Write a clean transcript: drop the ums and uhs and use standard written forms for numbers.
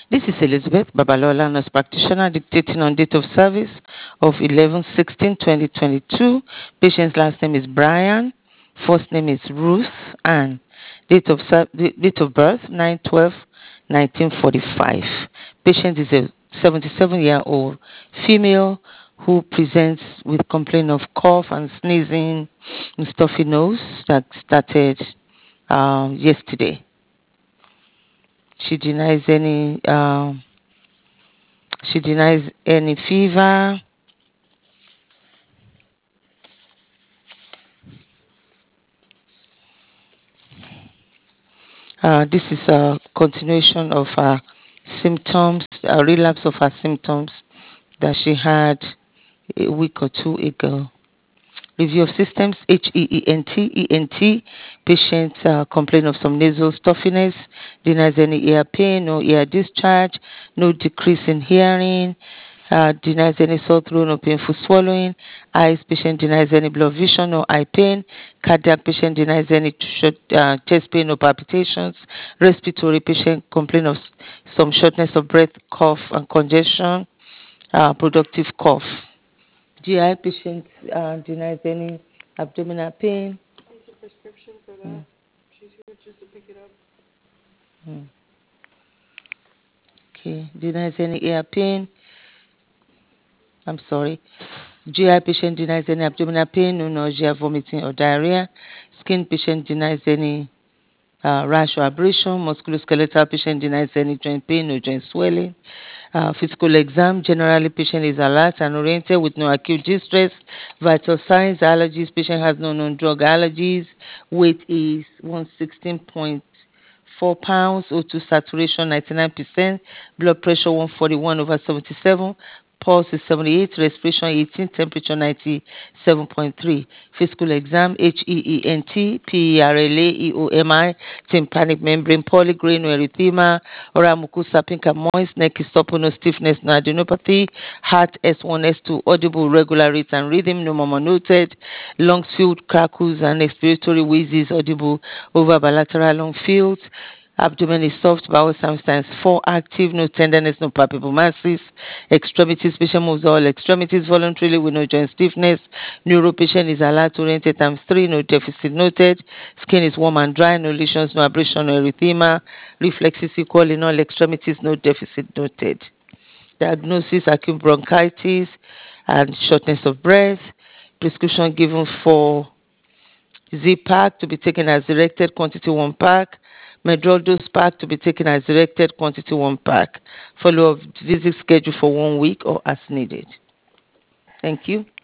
This is Elizabeth Babalola, nurse practitioner, dictating on date of service of 11/16/2022. Patient's last name is Brian, first name is Ruth, and date of birth 9/12/1945. Patient is a 77-year-old female who presents with complaint of cough and sneezing and stuffy nose that started yesterday. She denies any fever. This is a continuation of her symptoms, a relapse of her symptoms that she had a week or two ago. Review of systems, ENT. Patient complain of some nasal stuffiness, denies any ear pain, no ear discharge, no decrease in hearing, denies any sore throat or painful swallowing. Eyes, patient denies any blood vision or eye pain. Cardiac, patient denies any chest pain or palpitations. Respiratory, patient complain of some shortness of breath, cough and congestion, productive cough. GI, patient denies any abdominal pain. Needs a prescription for that. She's here just to pick it up. Okay, denies any ear pain. I'm sorry. GI patient denies any abdominal pain, no nausea, vomiting, or diarrhea. Skin patient denies any rash or abrasion. Musculoskeletal patient denies any joint pain or joint swelling. Physical exam, generally patient is alert and oriented with no acute distress. Vital signs, allergies, patient has no known drug allergies. Weight is 116.4 pounds, O2 saturation 99%, blood pressure 141/77, pulse is 78, respiration 18, temperature 97.3. Physical exam, HEENT, PERLA, EOMI, tympanic membrane, polygrain, erythema, oral mucosa pink and moist, neck is supple, no stiffness, no adenopathy, heart S1, S2, audible, regular rate and rhythm, no murmur noted, lungs filled, crackles and expiratory wheezes audible over bilateral lung fields. Abdomen is soft, bowel sounds times 4 active, no tenderness, no palpable masses. Extremities, patient moves all extremities voluntarily with no joint stiffness. Neuro patient is alert, oriented times 3, no deficit noted. Skin is warm and dry, no lesions, no abrasion, no erythema. Reflexes equal in all extremities, no deficit noted. Diagnosis, acute bronchitis and shortness of breath. Prescription given for Z-Pack to be taken as directed, quantity 1 pack. Medrol dose pack to be taken as directed, quantity 1 pack. Follow-up visit schedule for 1 week or as needed. Thank you.